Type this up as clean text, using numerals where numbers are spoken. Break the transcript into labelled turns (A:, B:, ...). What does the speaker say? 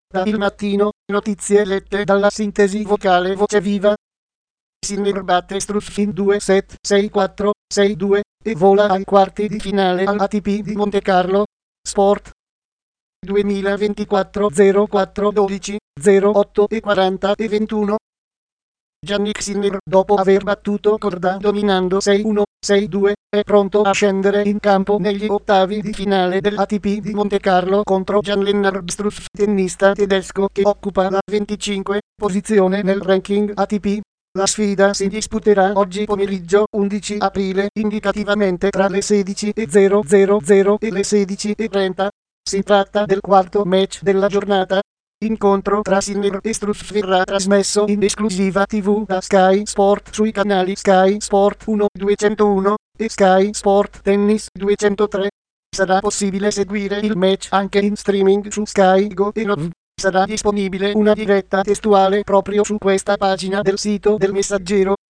A: Da Il Mattino, notizie lette dalla sintesi vocale Voce Viva. Sinner batte Struff in 2 set 6-4, 6-2 e vola ai quarti di finale all'ATP di Montecarlo. Sport 2024 04 12 08 e 40 e 21. Jannik Sinner, dopo aver battuto Korda dominando 6-1, 6-2, è pronto a scendere in campo negli ottavi di finale dell'ATP di Montecarlo contro Jan-Lennard Struff, tennista tedesco che occupa la 25 posizione nel ranking ATP. La sfida si disputerà oggi pomeriggio 11 aprile, indicativamente tra le 16:00 e le 16:30. Si tratta del quarto match della giornata. L'incontro tra Sinner e Struff verrà trasmesso in esclusiva TV da Sky Sport sui canali Sky Sport 1 201 e Sky Sport Tennis 203. Sarà possibile seguire il match anche in streaming su Sky Go e Nov. Sarà disponibile una diretta testuale proprio su questa pagina del sito del Messaggero.